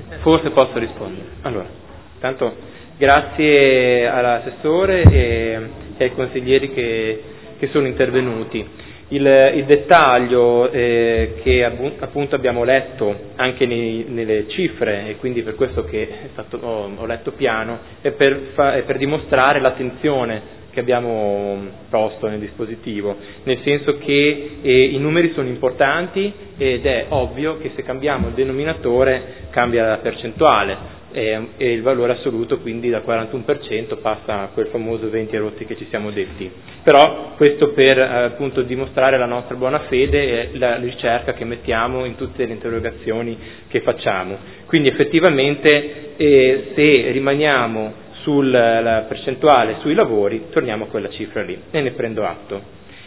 Forse posso rispondere. Allora, tanto grazie all'assessore e ai consiglieri che sono intervenuti. Il dettaglio che appunto abbiamo letto anche nelle cifre, e quindi per questo che ho letto piano, è per dimostrare l'attenzione che abbiamo posto nel dispositivo, nel senso che i numeri sono importanti ed è ovvio che se cambiamo il denominatore cambia la percentuale e il valore assoluto quindi dal 41% passa a quel famoso 20 rotti che ci siamo detti. Però questo per appunto dimostrare la nostra buona fede e la ricerca che mettiamo in tutte le interrogazioni che facciamo. Quindi effettivamente se rimaniamo sulla percentuale sui lavori torniamo a quella cifra lì e ne prendo atto.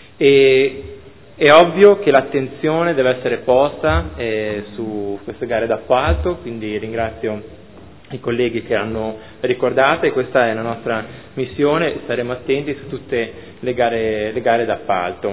È ovvio che l'attenzione deve essere posta su queste gare d'appalto, quindi ringrazio i colleghi che hanno ricordato e questa è la nostra missione, staremo attenti su tutte le gare d'appalto.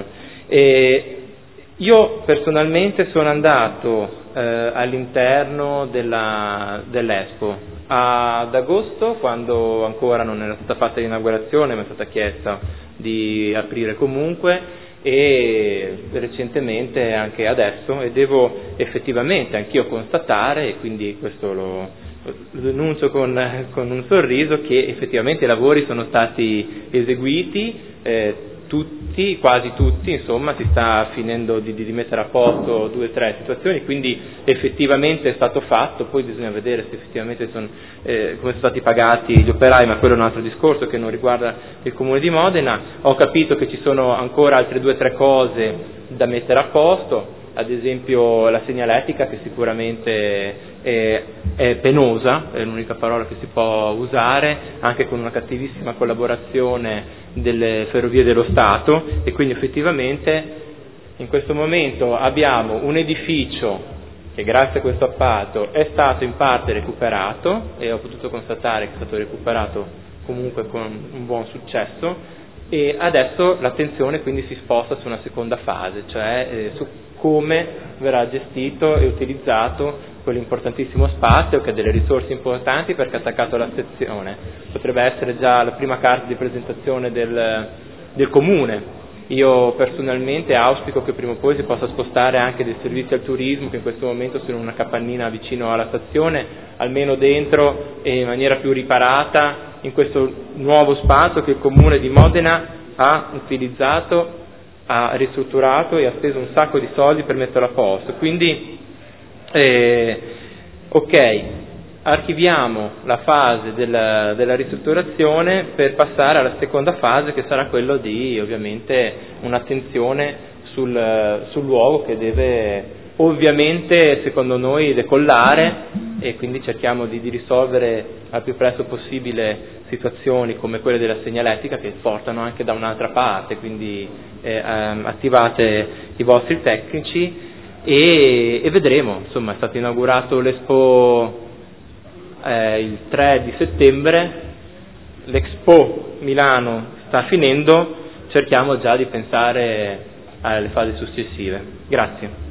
Io personalmente sono andato all'interno dell'Expo ad agosto, quando ancora non era stata fatta l'inaugurazione ma è stata chiesta di aprire comunque, e recentemente anche adesso, e devo effettivamente anch'io constatare, e quindi questo lo denuncio con un sorriso, che effettivamente i lavori sono stati eseguiti, quasi tutti, insomma, si sta finendo di mettere a posto 2 o 3 situazioni, quindi effettivamente è stato fatto, poi bisogna vedere se effettivamente come sono stati pagati gli operai, ma quello è un altro discorso che non riguarda il Comune di Modena. Ho capito che ci sono ancora altre 2 o 3 cose da mettere a posto, ad esempio la segnaletica, che sicuramente è penosa, è l'unica parola che si può usare, anche con una cattivissima collaborazione delle Ferrovie dello Stato, e quindi effettivamente in questo momento abbiamo un edificio che grazie a questo appalto è stato in parte recuperato, e ho potuto constatare che è stato recuperato comunque con un buon successo, e adesso l'attenzione quindi si sposta su una seconda fase, cioè su come verrà gestito e utilizzato quell'importantissimo spazio che ha delle risorse importanti, perché è attaccato alla sezione. Potrebbe essere già la prima carta di presentazione del Comune. Io personalmente auspico che prima o poi si possa spostare anche dei servizi al turismo, che in questo momento sono in una capannina vicino alla stazione, almeno dentro e in maniera più riparata, in questo nuovo spazio che il Comune di Modena ha utilizzato, ha ristrutturato e ha speso un sacco di soldi per metterlo a posto. Quindi ok, archiviamo la fase della ristrutturazione per passare alla seconda fase, che sarà quello di ovviamente un'attenzione sul luogo, che deve ovviamente secondo noi decollare, e quindi cerchiamo di risolvere al più presto possibile situazioni come quelle della segnaletica che portano anche da un'altra parte, quindi attivate i vostri tecnici e vedremo. Insomma, è stato inaugurato l'Expo il 3 di settembre, l'Expo Milano sta finendo, cerchiamo già di pensare alle fasi successive. Grazie.